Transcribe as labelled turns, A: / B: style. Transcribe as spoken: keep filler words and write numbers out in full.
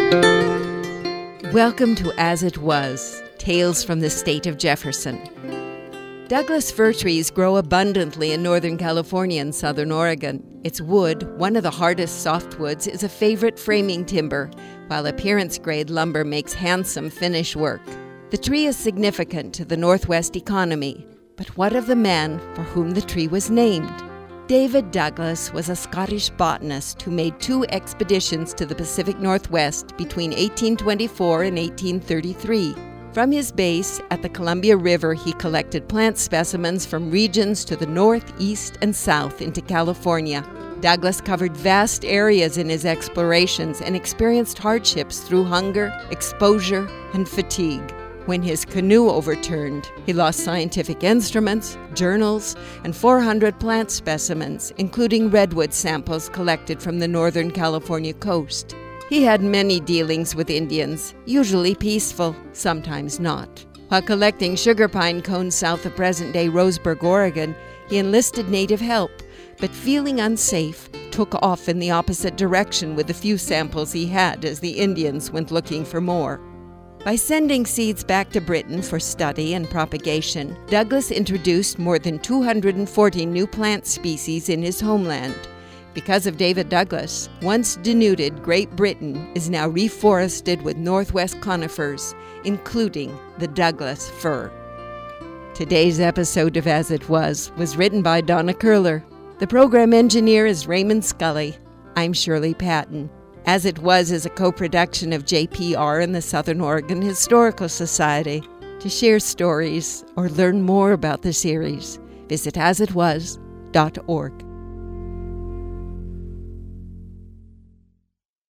A: Welcome to As It Was, Tales from the State of Jefferson. Douglas fir trees grow abundantly in Northern California and Southern Oregon. Its wood, one of the hardest softwoods, is a favorite framing timber, while appearance-grade lumber makes handsome finish work. The tree is significant to the Northwest economy, but what of the man for whom the tree was named? David Douglas was a Scottish botanist who made two expeditions to the Pacific Northwest between eighteen twenty-four and eighteen thirty-three. From his base at the Columbia River, he collected plant specimens from regions to the north, east, and south into California. Douglas covered vast areas in his explorations and experienced hardships through hunger, exposure, and fatigue. When his canoe overturned, he lost scientific instruments, journals, and four hundred plant specimens, including redwood samples collected from the Northern California coast. He had many dealings with Indians, usually peaceful, sometimes not. While collecting sugar pine cones south of present-day Roseburg, Oregon, he enlisted native help, but feeling unsafe, took off in the opposite direction with the few samples he had as the Indians went looking for more. By sending seeds back to Britain for study and propagation, Douglas introduced more than two hundred forty new plant species in his homeland. Because of David Douglas, once denuded Great Britain is now reforested with Northwest conifers, including the Douglas fir. Today's episode of As It Was was written by Donna Curler. The program engineer is Raymond Scully. I'm Shirley Patton. As It Was is a co-production of J P R and the Southern Oregon Historical Society. To share stories or learn more about the series, visit as it was dot org.